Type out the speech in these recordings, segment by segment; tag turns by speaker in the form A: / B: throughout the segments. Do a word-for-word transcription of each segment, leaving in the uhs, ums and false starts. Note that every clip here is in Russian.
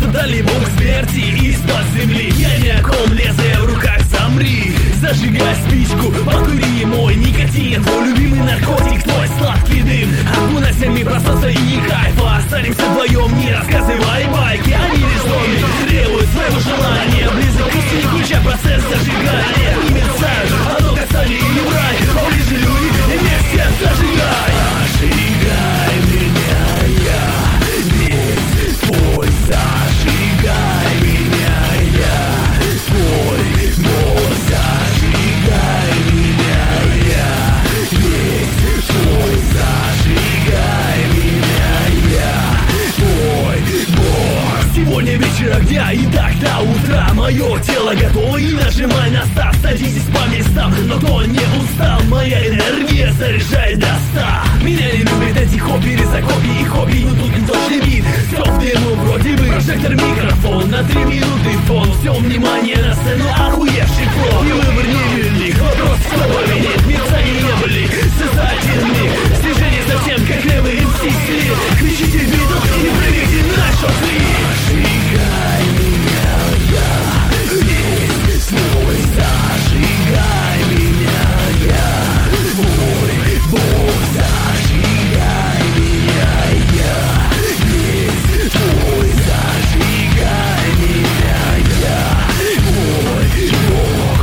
A: дали бог смерти из-под земли. Я ни о ком, лезвие в руках, замри. Зажигай спичку, покури мой никотин, твой любимый наркотик, твой сладкий дым. Окунайся пространство и не кайфа. Останемся вдвоем, не рассказывай байки. Они лишь зомби, требуют своего желания. Близок к истине, включая процесс зажигания. Не мерцают, а ну-ка стали и в рай. Поближе люди, и вместе зажигай. Зажигай меня, я весь твой. Зажигай меня, я твой. Бог, зажигай меня, я весь твой. Зажигай меня, я твой Бог. Сегодня вечер огня и так до утра. Мое тело готово и нажимай на старт. Садитесь по местам, но кто не устал. Моя энергия заряжает до ста. Меня не любят эти хобби, резакопи и хобби. Но тут не точный вид, все в дыму вроде бы. Прожектор, микрофон, на три минуты фон. Все внимание на сцену, охуевший флот. И выбор невелик, вопрос кто победит. Мерцание не были, создательный. Движение совсем как левый эм си слив. Кричите в виду и проверьте наш шот-лист. Зажигай меня, я весь свой. Зажигай меня, я твой Бог. Зажигай меня, я весь твой. Зажигай меня, я твой Бог.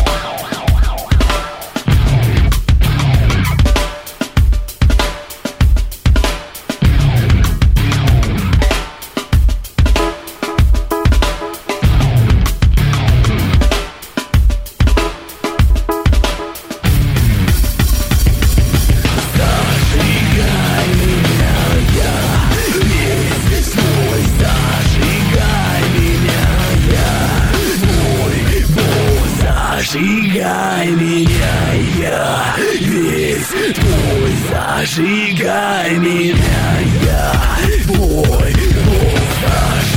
A: Зажигай меня, я весь твой. Зажигай меня, я твой Бог.